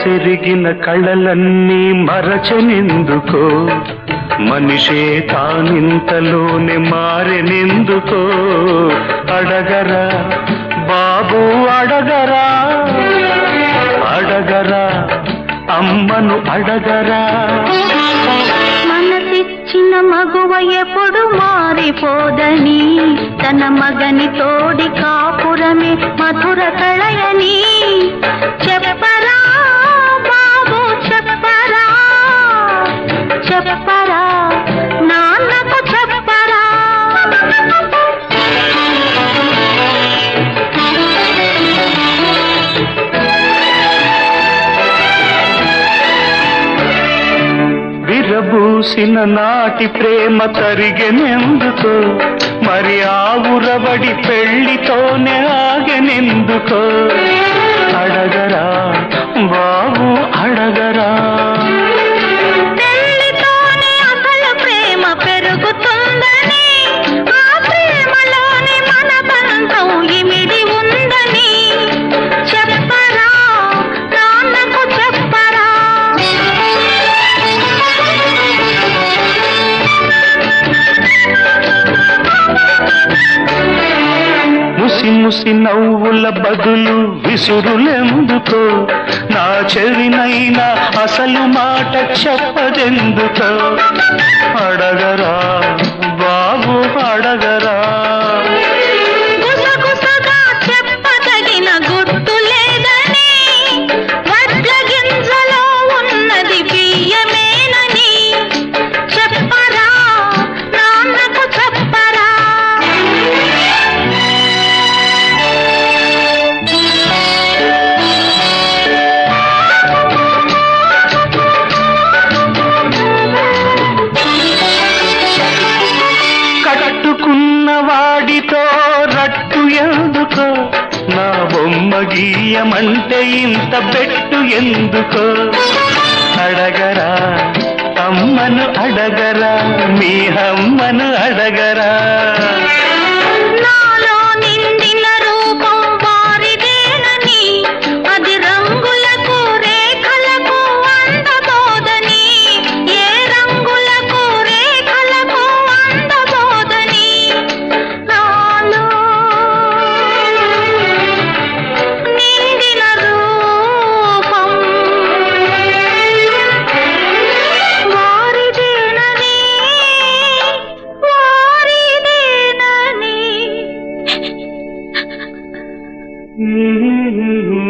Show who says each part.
Speaker 1: చెరిగిన కళలన్నీ మరచనెందుకో మనిషే తానింతలోనే మారెనెందుకో అడగరా బాబు అడగరా అడగరా అమ్మను అడగరా
Speaker 2: మనసిచ్చిన మగువ ఎప్పుడు మారిపోదని తన మగని తోడి కాపురమే మధుర కళయని చెప్పరా బాబు చెప్పరా చెప్పరా నాన్నకు చెప్పరా
Speaker 1: విరబూసిన నాటి ప్రేమ తరిగెనెందుకో మరి ఆ ఉరబడి పెళ్లితోనే ఆగెనెందుకో అడగరా బాబు అడగరా
Speaker 2: పెళ్లితోనే అసలు ప్రేమ పెరుగుతుందని ఆ ప్రేమలోని మన బంధం ఇమిడి ఉందని చెప్పరా నాన్నకు చెప్పరా
Speaker 1: ముసి ముసి నవ్వుల బదులు విసురులెందుకో నా చెవినైనా అసలు మాట చెప్పదెందుకో అడగరా బాబు అడగరా
Speaker 2: గుసగుసగా చెప్పదగిన గుట్టు లేదని వడ్ల గింజలో ఉన్నది బియ్యమేనని చెప్పరా నాన్నకు చెప్పరా
Speaker 1: కట్టుకున్న వాడితో రట్టు ఎందుకో నా బొమ్మ గీయమంటే ఇంత పెట్టు ఎందుకో అడగరా అమ్మను అడగరా మీ అమ్మను అడగరా
Speaker 2: నాలో నిండిన రూపం వారిదేనని అది రంగులకు రేఖలకు అందబోదని ఏ రంగులకు రేఖలకు అందబోదని నాలో నిండిన రూపం వారిదేనని వారిదేనని